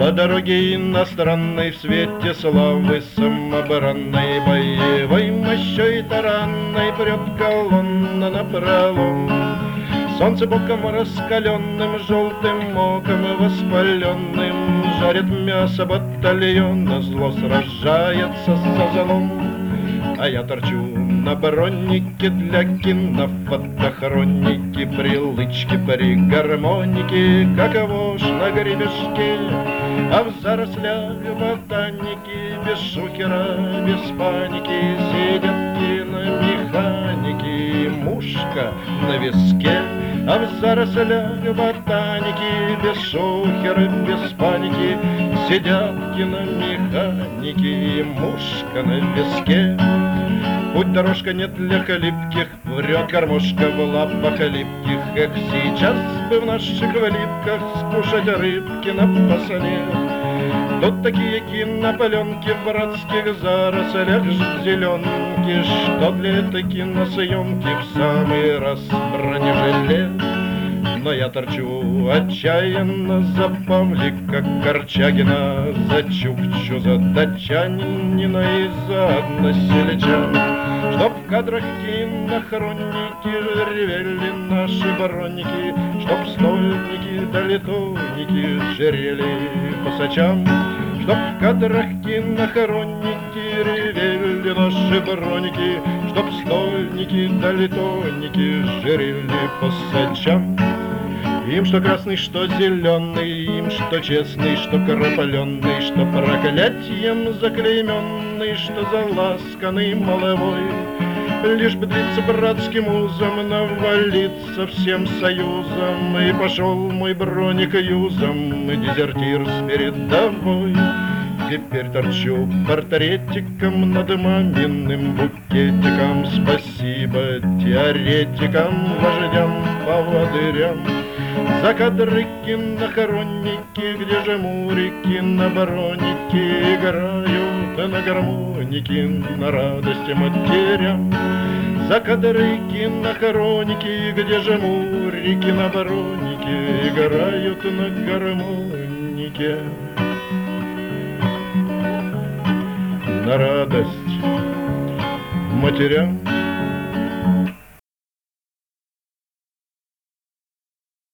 По дороге иностранной, в свете славы самобранной, боевой мощой таранной прет колонна напролом. Солнце боком раскаленным, желтым оком воспаленным жарит мясо батальона, зло сражается с сазаном. А я торчу на бронике для кинофотохроники, при лычке, при гармонике, как вож на гребешке. А в зарослях ботаники, без шухера, без паники, сидят киномеханики, мушка на виске. А в зарослях ботаники, без шухера, без паники, сидят киномеханики, мушка на виске. Путь дорожка не для хлипких, врет гармошка в лапах липких. Эх, сейчас бы в наших липках скушать рыбки на посоле. Тут такие кинопаленки в братских зарослях зеленки, что для этой киносъемки в самый раз бронежилет. Но я торчу отчаянно за Павлика Корчагина, за Чукчу, за датчанина и за односельчан. Чтоб в кадрах кинохроники ревели наши баронники, чтоб стольники да литовники жрели по сачам. Чтоб в кадрах кинохроники ревели наши бароники, чтоб стольники да литовники жрели по сачам. Им что красный, что зеленый, им что честный, что кропаленный, что проклятием заклейменный, что заласканный маловой. Лишь бы длиться братским узом, навалиться всем союзом, и пошел мой броник юзом, дезертир с передовой. Теперь торчу портретиком над маминым букетиком. Спасибо теоретикам, вождям, поводырям за кадры кинохроники, где же мурики на баронике играют на гармонике на радости матерям. За кадры кинохроники, где же мурики на баронике играют на гармонике на радость матерям.